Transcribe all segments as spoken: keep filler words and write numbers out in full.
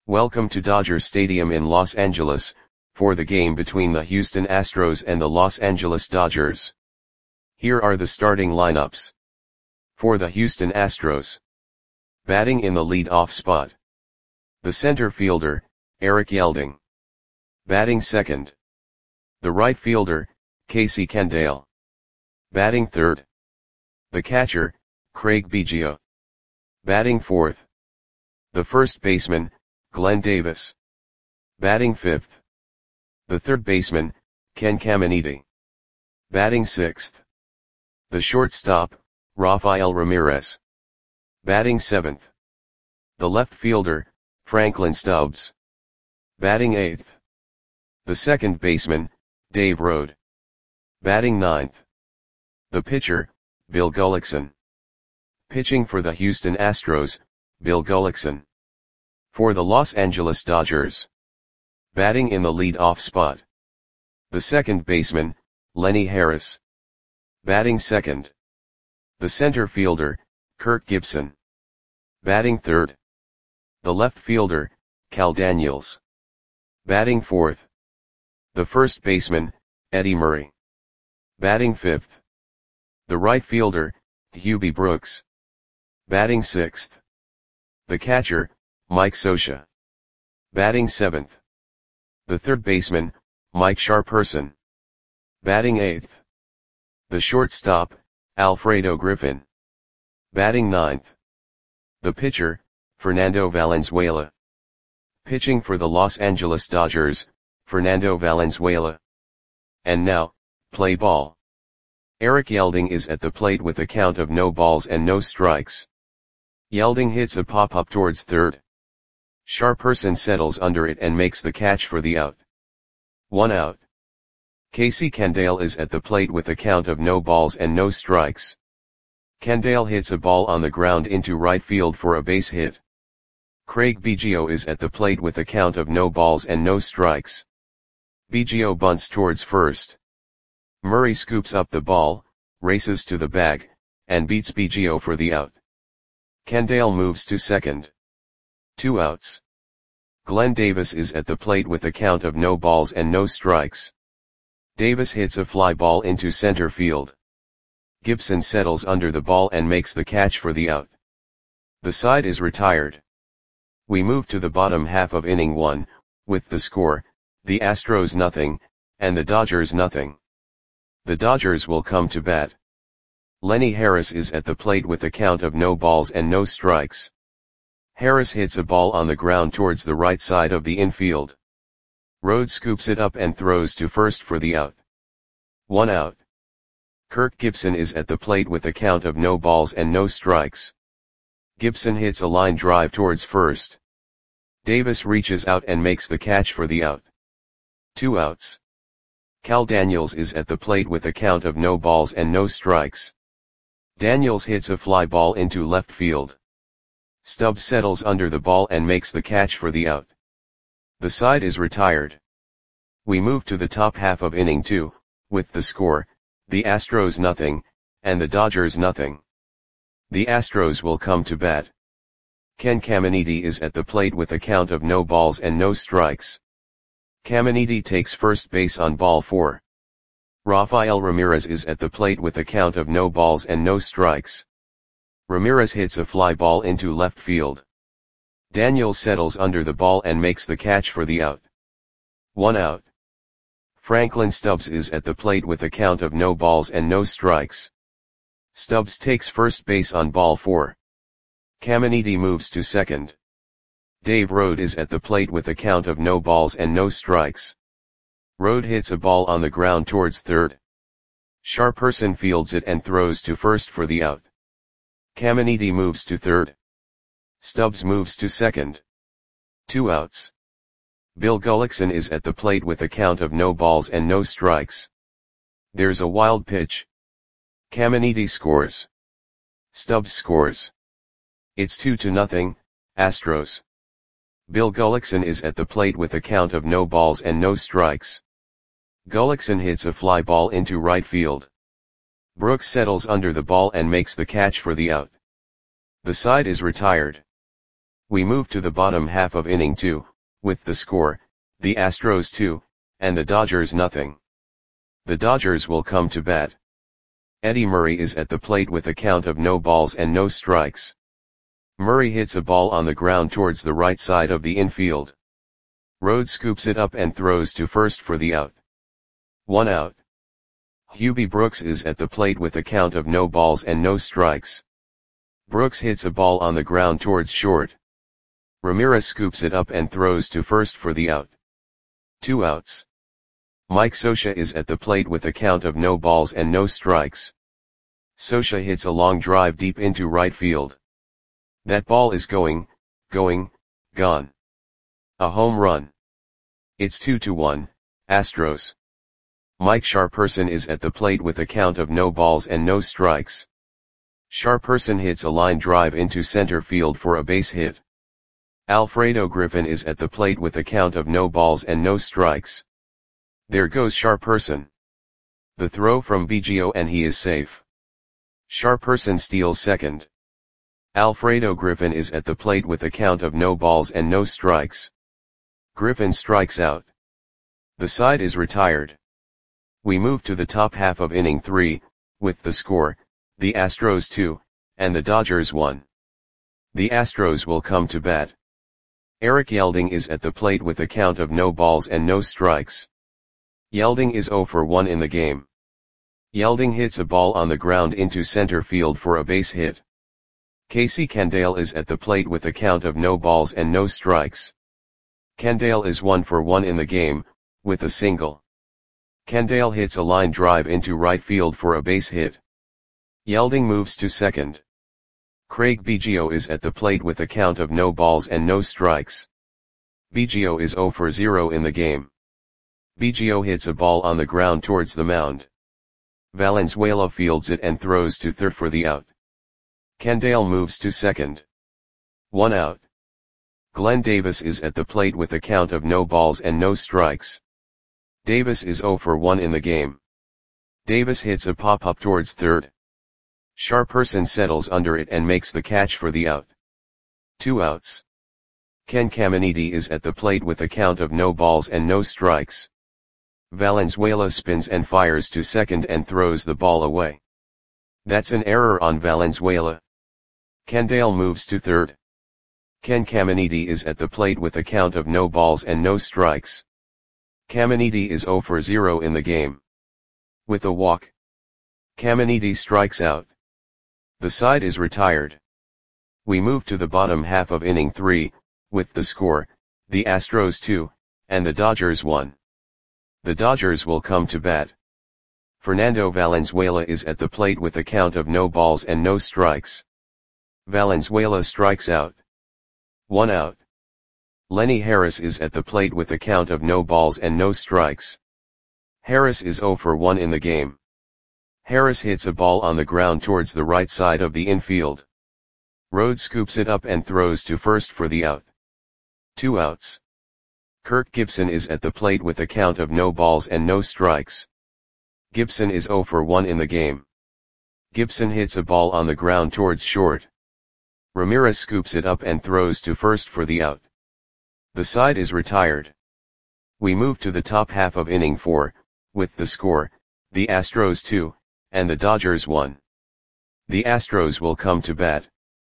Welcome to Dodger Stadium in Los Angeles, for the game between the Houston Astros and the Los Angeles Dodgers. Here are the starting lineups. For the Houston Astros. Batting in the lead-off spot. The center fielder, Eric Yelding. Batting second. The right fielder, Casey Candaele. Batting third. The catcher, Craig Biggio. Batting fourth. The first baseman, Glenn Davis. Batting fifth. The third baseman, Ken Caminiti. Batting sixth. The shortstop, Rafael Ramirez. Batting seventh. The left fielder, Franklin Stubbs. Batting eighth. The second baseman, Dave Road. Batting ninth. The pitcher, Bill Gullickson. Pitching for the Houston Astros, Bill Gullickson. For the Los Angeles Dodgers. Batting in the lead-off spot. The second baseman, Lenny Harris. Batting second. The center fielder, Kirk Gibson. Batting third. The left fielder, Cal Daniels. Batting fourth. The first baseman, Eddie Murray. Batting fifth. The right fielder, Hubie Brooks. Batting sixth. The catcher, Mike Scioscia. Batting seventh. The third baseman, Mike Sharperson. Batting eighth. The shortstop, Alfredo Griffin. Batting ninth. The pitcher, Fernando Valenzuela. Pitching for the Los Angeles Dodgers, Fernando Valenzuela. And now, play ball. Eric Yelding is at the plate with a count of no balls and no strikes. Yelding hits a pop-up towards third. Sharperson settles under it and makes the catch for the out. One out. Casey Candaele is at the plate with a count of no balls and no strikes. Candaele hits a ball on the ground into right field for a base hit. Craig Biggio is at the plate with a count of no balls and no strikes. Biggio bunts towards first. Murray scoops up the ball, races to the bag, and beats Biggio for the out. Candaele moves to second. Two outs. Glenn Davis is at the plate with a count of no balls and no strikes. Davis hits a fly ball into center field. Gibson settles under the ball and makes the catch for the out. The side is retired. We move to the bottom half of inning one, with the score, the Astros nothing, and the Dodgers nothing. The Dodgers will come to bat. Lenny Harris is at the plate with a count of no balls and no strikes. Harris hits a ball on the ground towards the right side of the infield. Rhodes scoops it up and throws to first for the out. One out. Kirk Gibson is at the plate with a count of no balls and no strikes. Gibson hits a line drive towards first. Davis reaches out and makes the catch for the out. Two outs. Cal Daniels is at the plate with a count of no balls and no strikes. Daniels hits a fly ball into left field. Stubbs settles under the ball and makes the catch for the out. The side is retired. We move to the top half of inning two, with the score, the Astros nothing, and the Dodgers nothing. The Astros will come to bat. Ken Caminiti is at the plate with a count of no balls and no strikes. Caminiti takes first base on ball four. Rafael Ramirez is at the plate with a count of no balls and no strikes. Ramirez hits a fly ball into left field. Daniels settles under the ball and makes the catch for the out. One out. Franklin Stubbs is at the plate with a count of no balls and no strikes. Stubbs takes first base on ball four. Caminiti moves to second. Dave Road is at the plate with a count of no balls and no strikes. Road hits a ball on the ground towards third. Sharperson fields it and throws to first for the out. Caminiti moves to third. Stubbs moves to second. Two outs. Bill Gullickson is at the plate with a count of no balls and no strikes. There's a wild pitch. Caminiti scores. Stubbs scores. It's two to nothing, Astros. Bill Gullickson is at the plate with a count of no balls and no strikes. Gullickson hits a fly ball into right field. Brooks settles under the ball and makes the catch for the out. The side is retired. We move to the bottom half of inning two, with the score, the Astros two, and the Dodgers nothing. The Dodgers will come to bat. Eddie Murray is at the plate with a count of no balls and no strikes. Murray hits a ball on the ground towards the right side of the infield. Rhodes scoops it up and throws to first for the out. One out. Hubie Brooks is at the plate with a count of no balls and no strikes. Brooks hits a ball on the ground towards short. Ramirez scoops it up and throws to first for the out. Two outs. Mike Scioscia is at the plate with a count of no balls and no strikes. Scioscia hits a long drive deep into right field. That ball is going, going, gone. A home run. It's two to one, Astros. Mike Sharperson is at the plate with a count of no balls and no strikes. Sharperson hits a line drive into center field for a base hit. Alfredo Griffin is at the plate with a count of no balls and no strikes. There goes Sharperson. The throw from Biggio and he is safe. Sharperson steals second. Alfredo Griffin is at the plate with a count of no balls and no strikes. Griffin strikes out. The side is retired. We move to the top half of inning three, with the score, the Astros two, and the Dodgers one. The Astros will come to bat. Eric Yelding is at the plate with a count of no balls and no strikes. Yelding is zero for one in the game. Yelding hits a ball on the ground into center field for a base hit. Casey Candaele is at the plate with a count of no balls and no strikes. Candaele is one for one in the game, with a single. Candaele hits a line drive into right field for a base hit. Yelding moves to second. Craig Biggio is at the plate with a count of no balls and no strikes. Biggio is zero for zero in the game. Biggio hits a ball on the ground towards the mound. Valenzuela fields it and throws to third for the out. Candaele moves to second. One out. Glenn Davis is at the plate with a count of no balls and no strikes. Davis is zero for one in the game. Davis hits a pop-up towards third. Sharperson settles under it and makes the catch for the out. Two outs. Ken Caminiti is at the plate with a count of no balls and no strikes. Valenzuela spins and fires to second and throws the ball away. That's an error on Valenzuela. Candaele moves to third. Ken Caminiti is at the plate with a count of no balls and no strikes. Caminiti is zero for zero in the game. With a walk, Caminiti strikes out. The side is retired. We move to the bottom half of inning three, with the score, the Astros two, and the Dodgers one. The Dodgers will come to bat. Fernando Valenzuela is at the plate with a count of no balls and no strikes. Valenzuela strikes out. One out. Lenny Harris is at the plate with a count of no balls and no strikes. Harris is zero for one in the game. Harris hits a ball on the ground towards the right side of the infield. Rhodes scoops it up and throws to first for the out. Two outs. Kirk Gibson is at the plate with a count of no balls and no strikes. Gibson is zero for one in the game. Gibson hits a ball on the ground towards short. Ramirez scoops it up and throws to first for the out. The side is retired. We move to the top half of inning four, with the score, the Astros two, and the Dodgers one. The Astros will come to bat.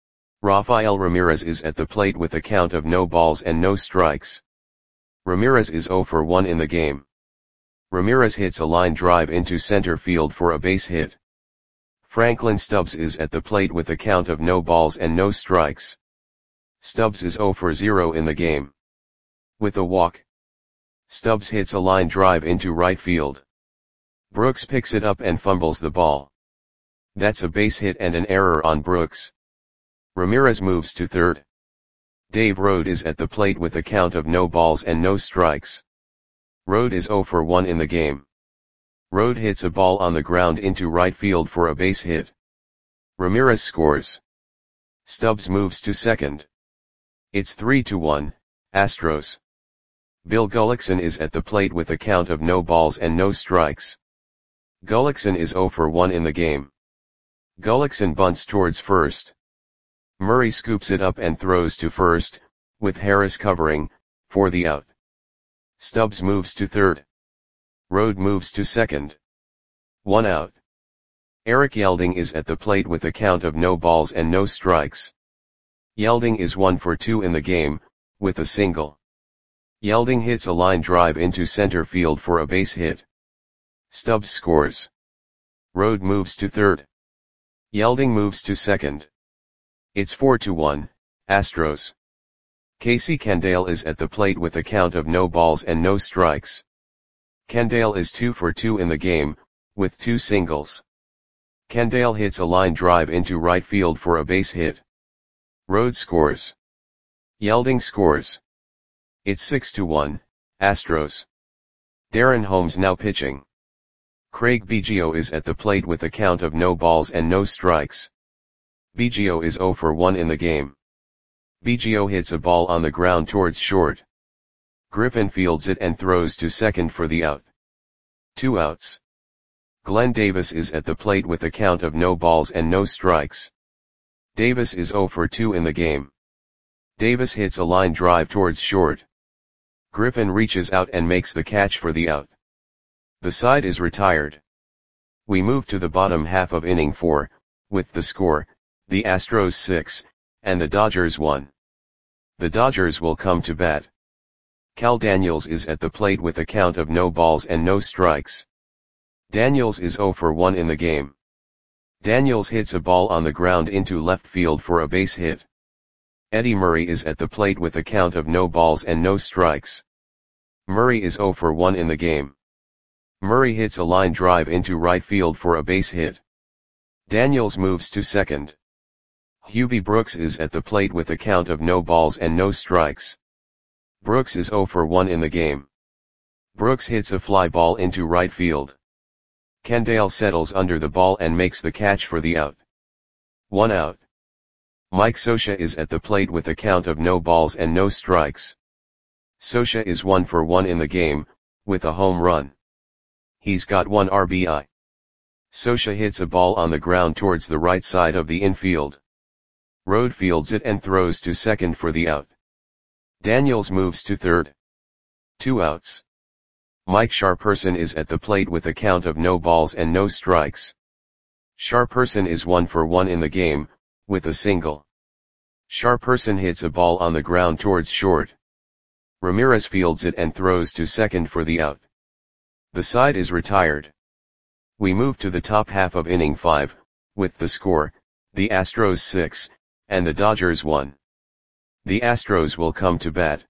Rafael Ramirez is at the plate with a count of no balls and no strikes. Ramirez is zero for one in the game. Ramirez hits a line drive into center field for a base hit. Franklin Stubbs is at the plate with a count of no balls and no strikes. Stubbs is zero for zero in the game. With a walk, Stubbs hits a line drive into right field. Brooks picks it up and fumbles the ball. That's a base hit and an error on Brooks. Ramirez moves to third. Dave Rode is at the plate with a count of no balls and no strikes. Rode is zero for one in the game. Rode hits a ball on the ground into right field for a base hit. Ramirez scores. Stubbs moves to second. It's three to one, Astros. Bill Gullickson is at the plate with a count of no balls and no strikes. Gullickson is zero for one in the game. Gullickson bunts towards first. Murray scoops it up and throws to first, with Harris covering, for the out. Stubbs moves to third. Rode moves to second. One out. Eric Yelding is at the plate with a count of no balls and no strikes. Yelding is one for two in the game, with a single. Yelding hits a line drive into center field for a base hit. Stubbs scores. Rode moves to third. Yelding moves to second. It's four to one, Astros. Casey Candale is at the plate with a count of no balls and no strikes. Candale is two for two in the game, with two singles. Candale hits a line drive into right field for a base hit. Rode scores. Yelding scores. It's six to one, Astros. Darren Holmes now pitching. Craig Biggio is at the plate with a count of no balls and no strikes. Biggio is zero for one in the game. Biggio hits a ball on the ground towards short. Griffin fields it and throws to second for the out. Two outs. Glenn Davis is at the plate with a count of no balls and no strikes. Davis is zero for two in the game. Davis hits a line drive towards short. Griffin reaches out and makes the catch for the out. The side is retired. We move to the bottom half of inning four, with the score, the Astros six, and the Dodgers one. The Dodgers will come to bat. Cal Daniels is at the plate with a count of no balls and no strikes. Daniels is zero for one in the game. Daniels hits a ball on the ground into left field for a base hit. Eddie Murray is at the plate with a count of no balls and no strikes. Murray is zero for one in the game. Murray hits a line drive into right field for a base hit. Daniels moves to second. Hubie Brooks is at the plate with a count of no balls and no strikes. Brooks is zero for one in the game. Brooks hits a fly ball into right field. Candale settles under the ball and makes the catch for the out. One out. Mike Scioscia is at the plate with a count of no balls and no strikes. Scioscia is one for one in the game, with a home run. He's got one R B I. Scioscia hits a ball on the ground towards the right side of the infield. Rode fields it and throws to second for the out. Daniels moves to third. Two outs. Mike Sharperson is at the plate with a count of no balls and no strikes. Sharperson is one for one in the game, with a single. Sharperson hits a ball on the ground towards short. Ramirez fields it and throws to second for the out. The side is retired. We move to the top half of inning five, with the score, the Astros six, and the Dodgers one. The Astros will come to bat.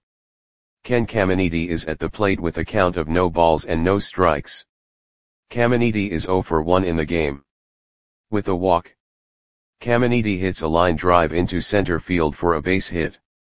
Ken Caminiti is at the plate with a count of no balls and no strikes. Caminiti is zero for one in the game. With a walk. Caminiti hits a line drive into center field for a base hit.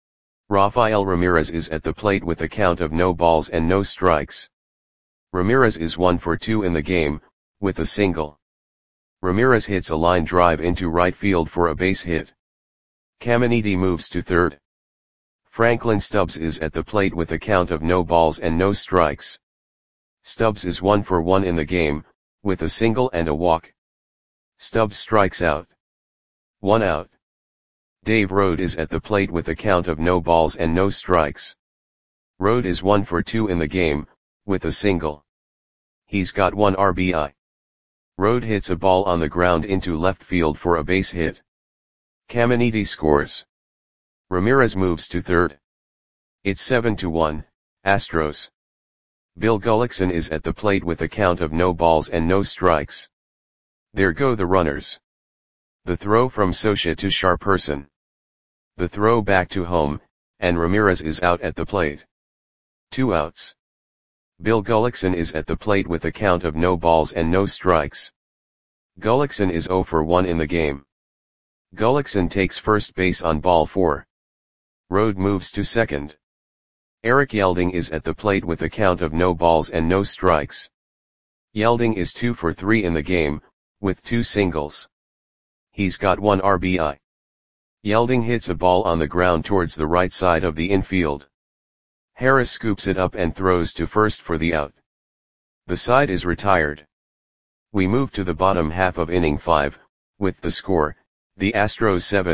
Rafael Ramirez is at the plate with a count of no balls and no strikes. Ramirez is one for two in the game, with a single. Ramirez hits a line drive into right field for a base hit. Caminiti moves to third. Franklin Stubbs is at the plate with a count of no balls and no strikes. Stubbs is one for one in the game, with a single and a walk. Stubbs strikes out. One out. Dave Rode is at the plate with a count of no balls and no strikes. Rode is one for two in the game, with a single. He's got one R B I. Rode hits a ball on the ground into left field for a base hit. Caminiti scores. Ramirez moves to third. It's seven to one, Astros. Bill Gullickson is at the plate with a count of no balls and no strikes. There go the runners. The throw from Scioscia to Sharperson. The throw back to home, and Ramirez is out at the plate. Two outs. Bill Gullickson is at the plate with a count of no balls and no strikes. Gullickson is zero for one in the game. Gullickson takes first base on ball four. Rode moves to second. Eric Yelding is at the plate with a count of no balls and no strikes. Yelding is two for three in the game, with two singles. He's got one R B I. Yelding hits a ball on the ground towards the right side of the infield. Harris scoops it up and throws to first for the out. The side is retired. We move to the bottom half of inning five, with the score, the Astros seven,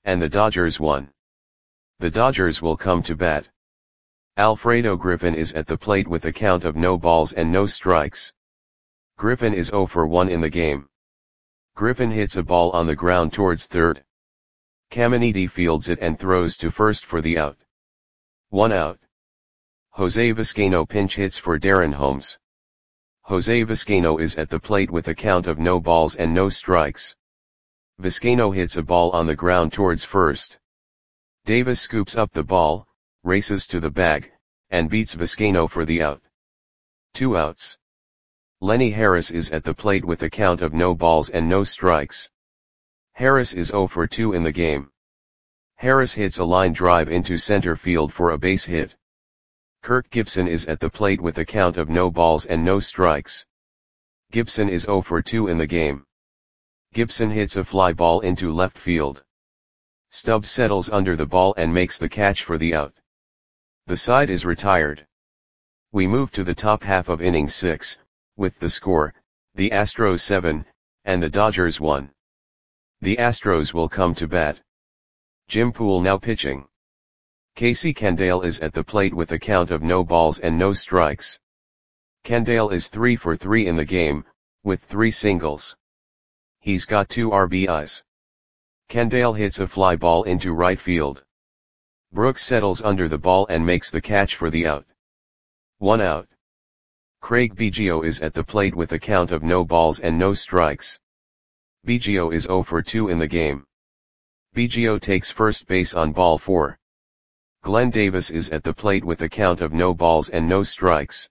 and the Dodgers one. The Dodgers will come to bat. Alfredo Griffin is at the plate with a count of no balls and no strikes. Griffin is zero for one in the game. Griffin hits a ball on the ground towards third. Caminiti fields it and throws to first for the out. One out. Jose Vizcaino pinch hits for Darren Holmes. Jose Vizcaino is at the plate with a count of no balls and no strikes. Vizcaino hits a ball on the ground towards first. Davis scoops up the ball, races to the bag, and beats Vizcaino for the out. Two outs. Lenny Harris is at the plate with a count of no balls and no strikes. Harris is zero for two in the game. Harris hits a line drive into center field for a base hit. Kirk Gibson is at the plate with a count of no balls and no strikes. Gibson is zero for two in the game. Gibson hits a fly ball into left field. Stubbs settles under the ball and makes the catch for the out. The side is retired. We move to the top half of inning six, with the score, the Astros seven, and the Dodgers one. The Astros will come to bat. Jim Poole now pitching. Casey Candale is at the plate with a count of no balls and no strikes. Candale is three for three in the game, with three singles. He's got two R B Is. Candale hits a fly ball into right field. Brooks settles under the ball and makes the catch for the out. One out. Craig Biggio is at the plate with a count of no balls and no strikes. Biggio is zero for two in the game. Biggio takes first base on ball four. Glenn Davis is at the plate with a count of no balls and no strikes.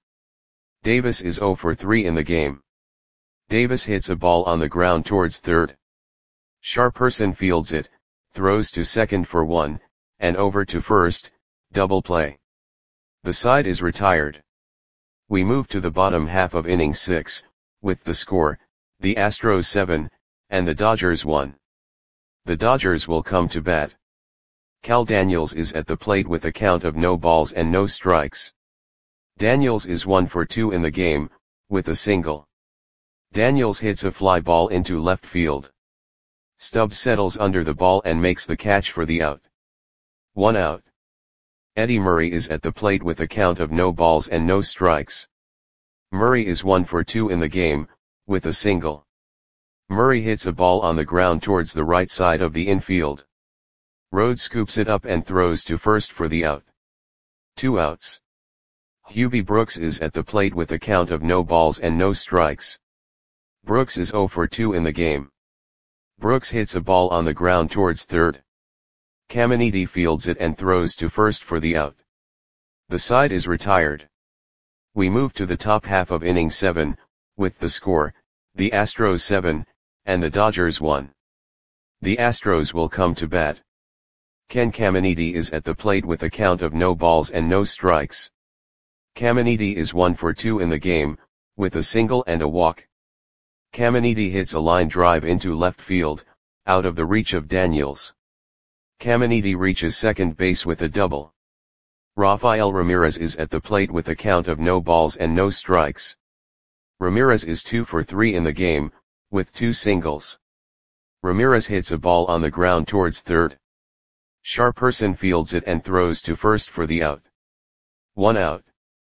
Davis is zero for three in the game. Davis hits a ball on the ground towards third. Sharperson fields it, throws to second for one, and over to first, double play. The side is retired. We move to the bottom half of inning six, with the score, the Astros seven, and the Dodgers one. The Dodgers will come to bat. Cal Daniels is at the plate with a count of no balls and no strikes. Daniels is one for two in the game, with a single. Daniels hits a fly ball into left field. Stubbs settles under the ball and makes the catch for the out. One out. Eddie Murray is at the plate with a count of no balls and no strikes. Murray is one for two in the game, with a single. Murray hits a ball on the ground towards the right side of the infield. Rhodes scoops it up and throws to first for the out. Two outs. Hubie Brooks is at the plate with a count of no balls and no strikes. Brooks is zero for two in the game. Brooks hits a ball on the ground towards third. Caminiti fields it and throws to first for the out. The side is retired. We move to the top half of inning seven, with the score, the Astros seven, and the Dodgers one. The Astros will come to bat. Ken Caminiti is at the plate with a count of no balls and no strikes. Caminiti is one for two in the game, with a single and a walk. Caminiti hits a line drive into left field, out of the reach of Daniels. Caminiti reaches second base with a double. Rafael Ramirez is at the plate with a count of no balls and no strikes. Ramirez is two for three in the game, with two singles. Ramirez hits a ball on the ground towards third. Sharperson fields it and throws to first for the out. One out.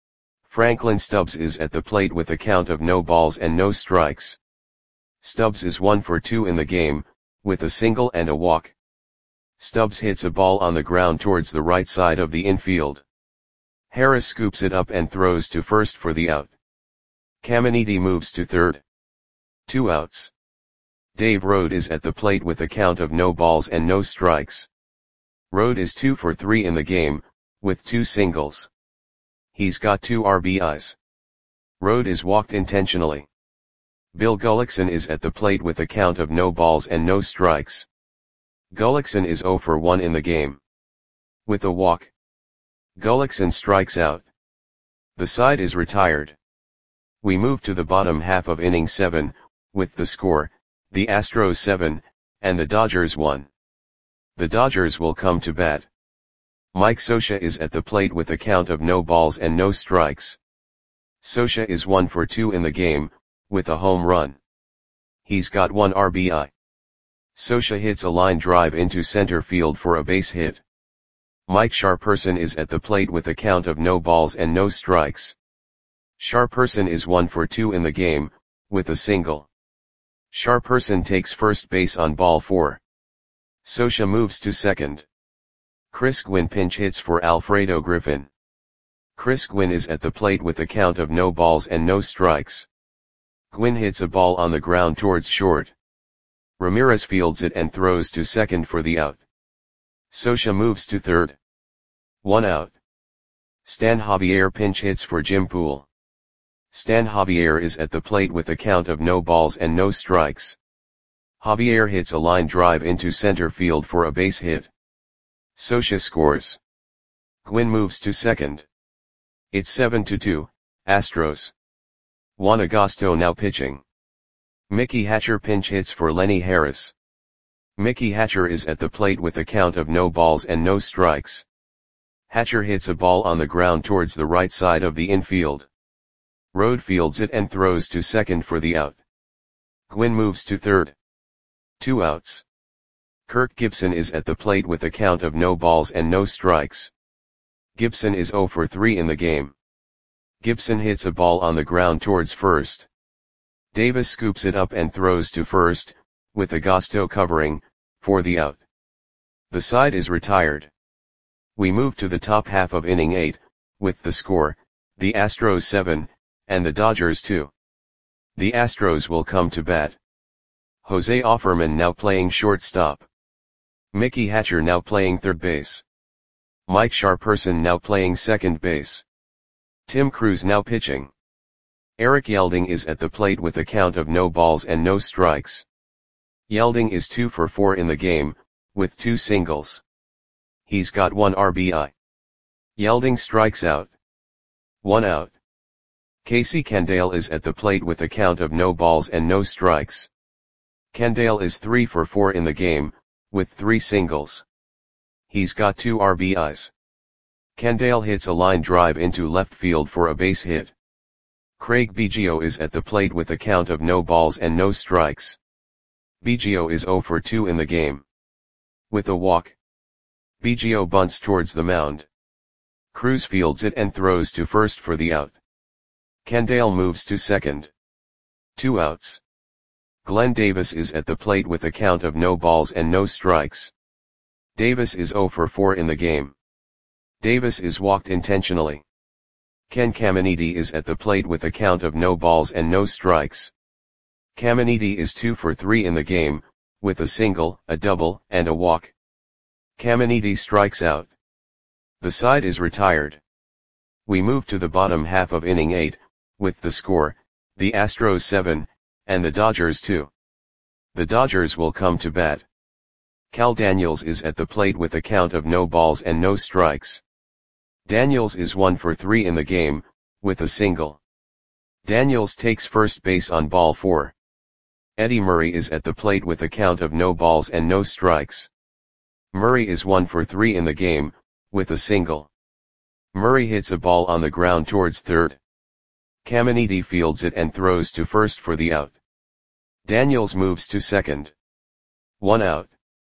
Franklin Stubbs is at the plate with a count of no balls and no strikes. Stubbs is one for two in the game, with a single and a walk. Stubbs hits a ball on the ground towards the right side of the infield. Harris scoops it up and throws to first for the out. Caminiti moves to third. Two outs. Dave Rode is at the plate with a count of no balls and no strikes. Rode is two for three in the game, with two singles. He's got two R B Is. Rode is walked intentionally. Bill Gullickson is at the plate with a count of no balls and no strikes. Gullickson is zero for one in the game. With a walk. Gullickson strikes out. The side is retired. We move to the bottom half of inning seven, with the score, the Astros seven, and the Dodgers one. The Dodgers will come to bat. Mike Scioscia is at the plate with a count of no balls and no strikes. Scioscia is one for two in the game, with a home run. He's got one R B I. Scioscia hits a line drive into center field for a base hit. Mike Sharperson is at the plate with a count of no balls and no strikes. Sharperson is one for two in the game, with a single. Sharperson takes first base on ball four. Scioscia moves to second. Chris Gwynn pinch hits for Alfredo Griffin. Chris Gwynn is at the plate with a count of no balls and no strikes. Gwynn hits a ball on the ground towards short. Ramirez fields it and throws to second for the out. Scioscia moves to third. One out. Stan Javier pinch hits for Jim Poole. Stan Javier is at the plate with a count of no balls and no strikes. Javier hits a line drive into center field for a base hit. Scioscia scores. Gwynn moves to second. It's seven to two, Astros. Juan Agosto now pitching. Mickey Hatcher pinch hits for Lenny Harris. Mickey Hatcher is at the plate with a count of no balls and no strikes. Hatcher hits a ball on the ground towards the right side of the infield. Rode fields it and throws to second for the out. Gwynn moves to third. Two outs. Kirk Gibson is at the plate with a count of no balls and no strikes. Gibson is zero for three in the game. Gibson hits a ball on the ground towards first. Davis scoops it up and throws to first, with Agosto covering, for the out. The side is retired. We move to the top half of inning eight, with the score, the Astros seven, and the Dodgers two. The Astros will come to bat. Jose Offerman now playing shortstop. Mickey Hatcher now playing third base. Mike Sharperson now playing second base. Tim Cruz now pitching. Eric Yelding is at the plate with a count of no balls and no strikes. Yelding is two for four in the game, with two singles. He's got one R B I. Yelding strikes out. One out. Casey Candale is at the plate with a count of no balls and no strikes. Candale is three for four in the game, with three singles. He's got two R B Is. Candale hits a line drive into left field for a base hit. Craig Biggio is at the plate with a count of no balls and no strikes. Biggio is zero for two in the game. With a walk. Biggio bunts towards the mound. Cruz fields it and throws to first for the out. Candale moves to second. Two outs. Glenn Davis is at the plate with a count of no balls and no strikes. Davis is zero for four in the game. Davis is walked intentionally. Ken Caminiti is at the plate with a count of no balls and no strikes. Caminiti is two for three in the game, with a single, a double, and a walk. Caminiti strikes out. The side is retired. We move to the bottom half of inning eight, with the score, the Astros seven, and the Dodgers two. The Dodgers will come to bat. Cal Daniels is at the plate with a count of no balls and no strikes. Daniels is one for three in the game, with a single. Daniels takes first base on ball four. Eddie Murray is at the plate with a count of no balls and no strikes. Murray is one for three in the game, with a single. Murray hits a ball on the ground towards third. Caminiti fields it and throws to first for the out. Daniels moves to second. One out.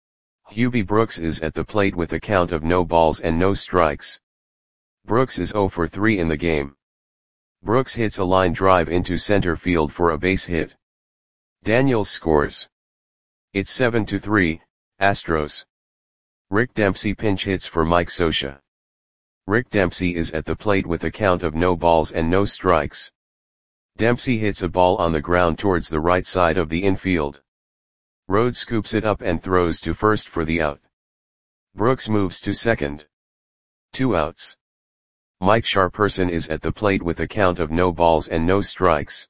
Hubie Brooks is at the plate with a count of no balls and no strikes. Brooks is zero for three in the game. Brooks hits a line drive into center field for a base hit. Daniels scores. It's seven to three, Astros. Rick Dempsey pinch hits for Mike Scioscia. Rick Dempsey is at the plate with a count of no balls and no strikes. Dempsey hits a ball on the ground towards the right side of the infield. Rhodes scoops it up and throws to first for the out. Brooks moves to second. Two outs. Mike Sharperson is at the plate with a count of no balls and no strikes.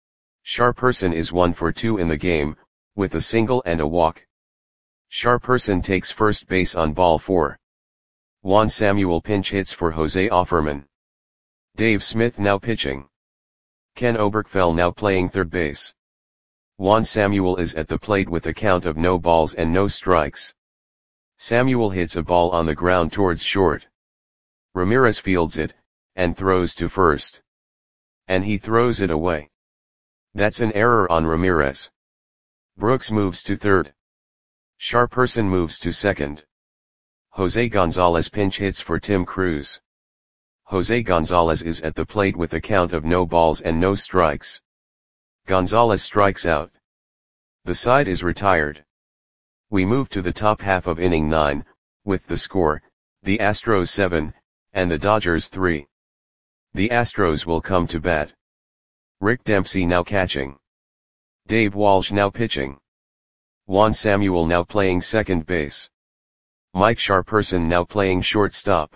Sharperson is one for two in the game, with a single and a walk. Sharperson takes first base on ball four. Juan Samuel pinch hits for Jose Offerman. Dave Smith now pitching. Ken Oberkfell now playing third base. Juan Samuel is at the plate with a count of no balls and no strikes. Samuel hits a ball on the ground towards short. Ramirez fields it, and throws to first. And he throws it away. That's an error on Ramirez. Brooks moves to third. Sharperson moves to second. Jose Gonzalez pinch hits for Tim Cruz. Jose Gonzalez is at the plate with a count of no balls and no strikes. Gonzalez strikes out. The side is retired. We move to the top half of inning nine, with the score, the Astros seven, and the Dodgers three. The Astros will come to bat. Rick Dempsey now catching. Dave Walsh now pitching. Juan Samuel now playing second base. Mike Sharperson now playing shortstop.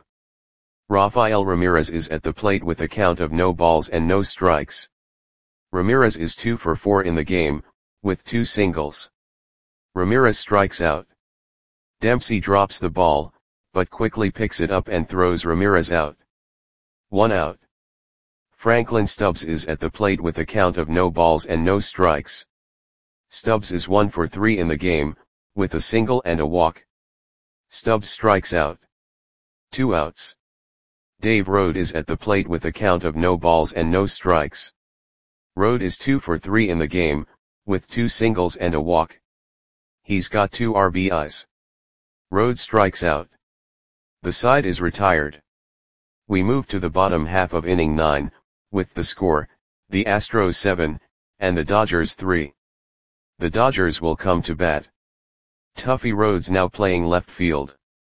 Rafael Ramirez is at the plate with a count of no balls and no strikes. Ramirez is two for four in the game, with two singles. Ramirez strikes out. Dempsey drops the ball, but quickly picks it up and throws Ramirez out. One out. Franklin Stubbs is at the plate with a count of no balls and no strikes. Stubbs is one for three in the game, with a single and a walk. Stubbs strikes out. Two outs. Dave Rode is at the plate with a count of no balls and no strikes. Rode is two for three in the game, with two singles and a walk. He's got two R B Is. Rode strikes out. The side is retired. We move to the bottom half of inning nine, with the score, the Astros seven, and the Dodgers three. The Dodgers will come to bat. Tuffy Rhodes now playing left field.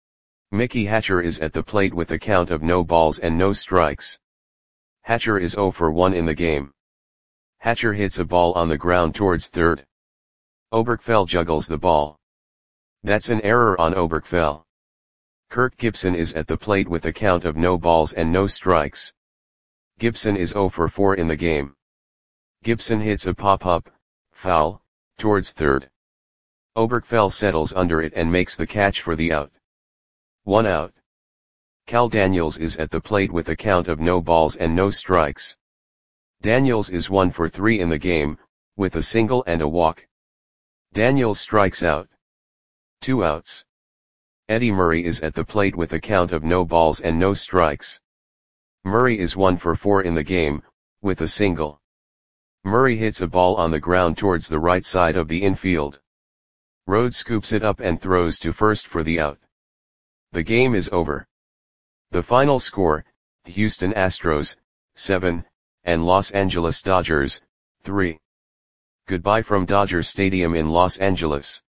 Mickey Hatcher is at the plate with a count of no balls and no strikes. Hatcher is zero for one in the game. Hatcher hits a ball on the ground towards third. Oberkfell juggles the ball. That's an error on Oberkfell. Kirk Gibson is at the plate with a count of no balls and no strikes. Gibson is zero for four in the game. Gibson hits a pop-up, foul, towards third. Oberkfell settles under it and makes the catch for the out. One out. Cal Daniels is at the plate with a count of no balls and no strikes. Daniels is one for three in the game, with a single and a walk. Daniels strikes out. Two outs. Eddie Murray is at the plate with a count of no balls and no strikes. Murray is one for four in the game, with a single. Murray hits a ball on the ground towards the right side of the infield. Rhodes scoops it up and throws to first for the out. The game is over. The final score, Houston Astros, seven, and Los Angeles Dodgers, three. Goodbye from Dodger Stadium in Los Angeles.